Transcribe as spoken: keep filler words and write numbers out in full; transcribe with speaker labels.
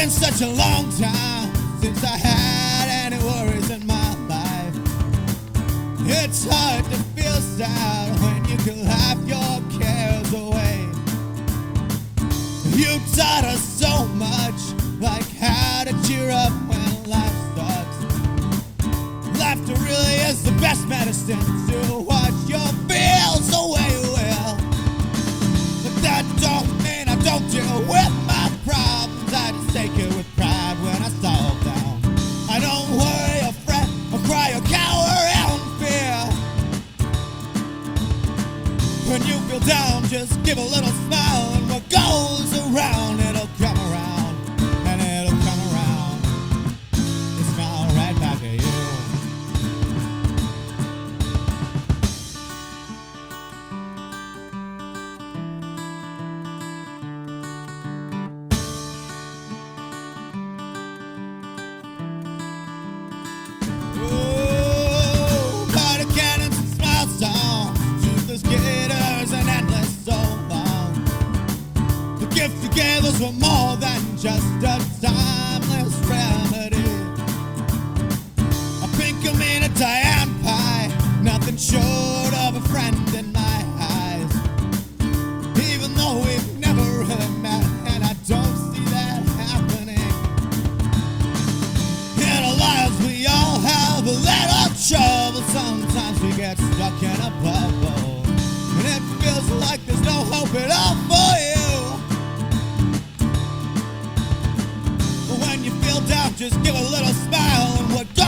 Speaker 1: been such a long time since I had any worries in my life. It's hard to feel sad when you can laugh your cares away. You taught us so much, like how to cheer up when life sucks. Laughter really is the best medicine to wash your fears away with. But that don't mean I don't deal with my problems. I just take it with pride when I solve them. I don't worry or fret or cry or cower in fear. When you feel down, just give a little smile, and what goes around, it'll come around, and it'll come around. It's smile right back at you. Oh, party cannons and smile songs, toothless gators and endless so long. The gift you gave us were more than just a timeless remedy. A pink and a Diane pie, nothing short of a friend in my eyes. Even though we've never really met, and I don't see that happening. In our lives we all have a little trouble. Sometimes we get stuck in a bubble, and it feels like there's no hope at all for you. But when you feel down, just give a little smile, and what goes